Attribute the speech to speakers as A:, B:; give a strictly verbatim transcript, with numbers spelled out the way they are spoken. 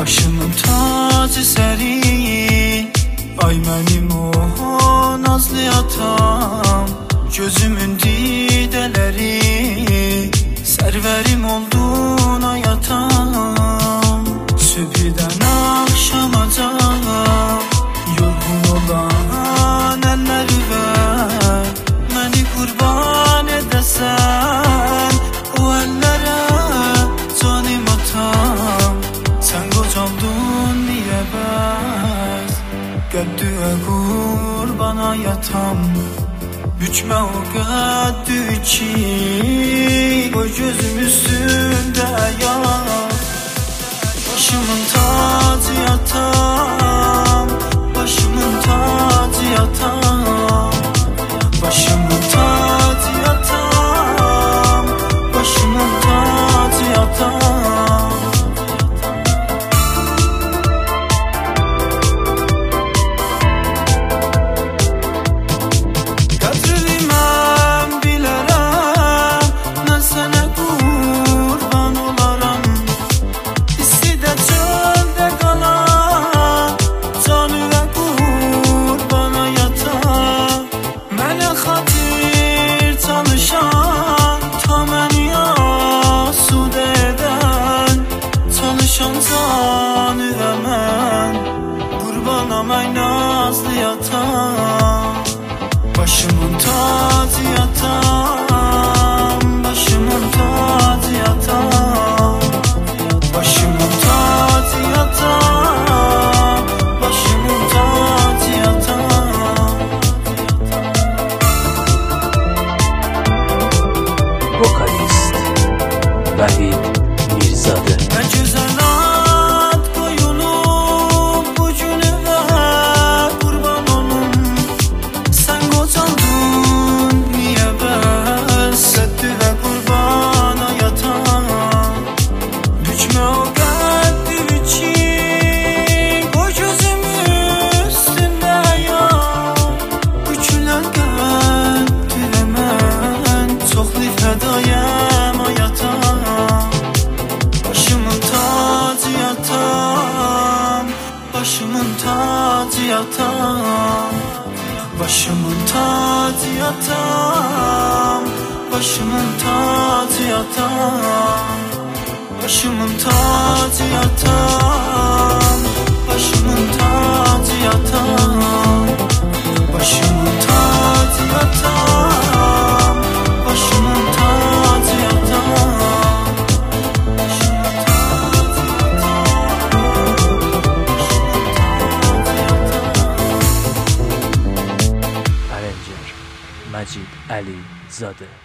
A: Başımın tacı seri, ay mənim o nazlı atam. Gözümün dideleri, serverim oldun ay atam. Sübhiden akşamacan, yorgun olan elleri ver. Məni kurban edesen, o ellere canım atam. Sen kocaldın niye bəs, qəddüə qurbana yatam. Bükme o qəddü ki, koy gözüm üstünde yat. Başımın tacı yatam, başımın tacı yatam. Başımın tacı yatam, başımın tacı yatam. Başımın tacı yatam, başımın tacı yatam. Başımın tacı yatam, başımın tacı yatam.
B: Vokalist Vahid Mirzade.
A: Ben güzel başımın tacı yatam, başımın tacı yatam, başımın tacı yatam, başımın tacı yatam, başımın tacı yatam, başımın tacı yatam, başımın tacı yatam.
B: Majid Ali Zade.